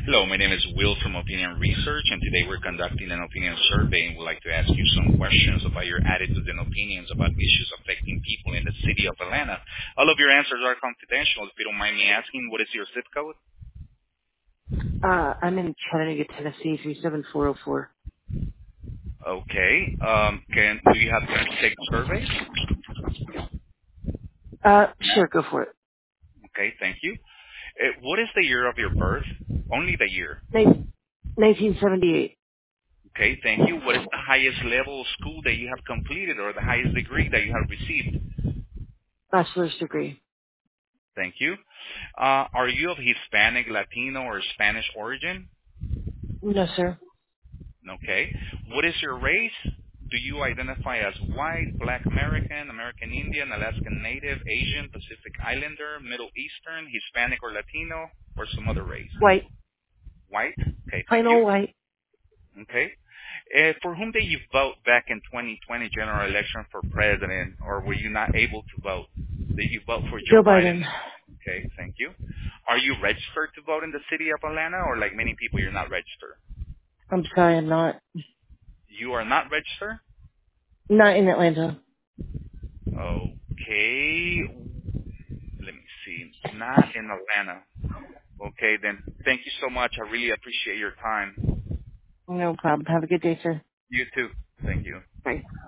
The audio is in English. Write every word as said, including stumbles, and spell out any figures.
Hello, my name is Will from Opinion Research, and today we're conducting an opinion survey and would like to ask you some questions about your attitudes and opinions about issues affecting people in the city of Atlanta. All of your answers are confidential. If you don't mind me asking, what is your zip code? Uh, I'm in Chattanooga, Tennessee, three seven four zero four. Okay. Um, can do you have time to take the survey? Uh, No. sure, go for it. Okay, thank you. Uh, what is the year of your birth? Only the year. Nin- nineteen seventy-eight. Okay, thank you. What is the highest level of school that you have completed or the highest degree that you have received? Bachelor's degree. Thank you. Uh, are you of Hispanic, Latino, or Spanish origin? No, sir. Okay. What is your race? Do you identify as white, black American, American Indian, Alaskan Native, Asian, Pacific Islander, Middle Eastern, Hispanic or Latino, or some other race? White. White? Okay, thank Plain you. old white. Okay. Uh, for whom did you vote back in twenty twenty general election for president, or were you not able to vote? Did you vote for Joe Joe Biden? Biden. Okay, thank you. Are you registered to vote in the city of Atlanta, or like many people, you're not registered? I'm sorry, I'm not. You are not registered? Not in Atlanta. Okay. Let me see. Not in Atlanta. Okay, then. Thank you so much. I really appreciate your time. No problem. Have a good day, sir. You too. Thank you. Bye.